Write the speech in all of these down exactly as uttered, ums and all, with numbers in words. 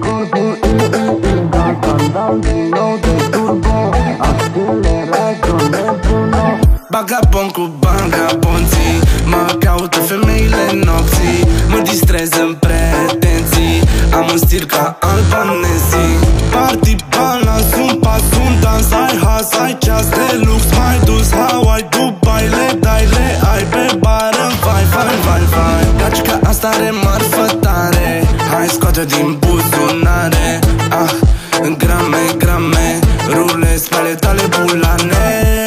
corpul ilegal, scandal din nou de turbo, accelerează nebună. Bagabon cu bagabonții, mă caută femeile nopții, mă distrez în pretenții, am un stil ca albanezii. Party, balans, un pas, un dans, ai has, ai ceas de lux, mai dus Hawaii, Dubai, le dai, le ai pe bară, vai, vai, vai, vai. Gagica asta are marfă tare, hai scoate din buzunare, ah, în grame, grame, rulezi pe ale tale bulane.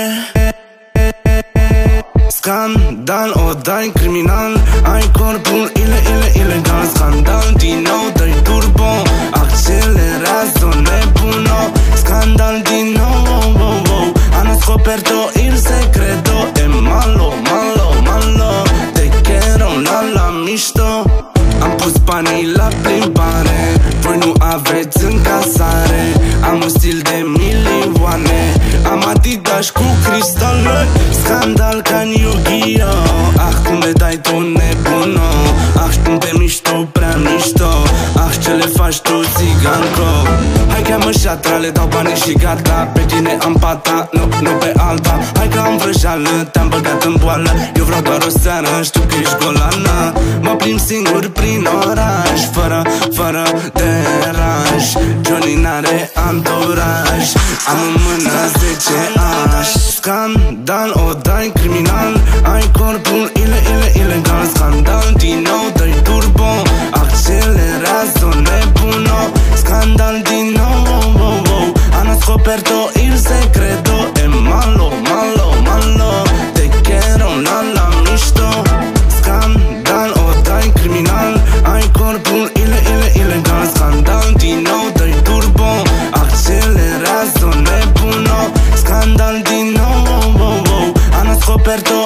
Scandal, o dai criminal, ai corpul ile, ile, ilegal. Scandal, din nou dai turbo, accelerează nebuno. Scandal, din nou, oh, oh, oh. Hanno scoperto il segreto, e malo, malo, malo. Te quiero la la mișto. Am pus banii la plimbare, voi nu aveți în casare. Am un stil de milioane, am Adidas cu cristale. Scandal ca în Yu-Gi-Oh! Ah, cum le dai tu nebuno, ah, cum te mișto, prea mișto, ah, ce le faci tu, țiganco. Hai cheamă șatra, le dau banii și gata. Pe tine am pata, nu, nu pe alta. Hai că am vrăjeală, te-am băgat în boală. Eu vreau doar o seară, știu că ești golană. Mă plimb singur prin oraș, fără, fără deranj. Johnny n-are anturaj, am în mână zece aș. Scandal, o dai criminal, ai corpul ile, ile, ilegal. Scandal, din nou dai turbo, accelerează nebuno. Scandal, din nou, oh, oh, oh. Hanno scoperto il segreto, e malo, malo, malo. Te quiero la la mișto. Scandal, o dai criminal, ai corpul ile, ile, ilegal. Scandal, din nou dai turbo, accelerează nebuno. Scandal, din nou, oh, oh, oh. Hanno scoperto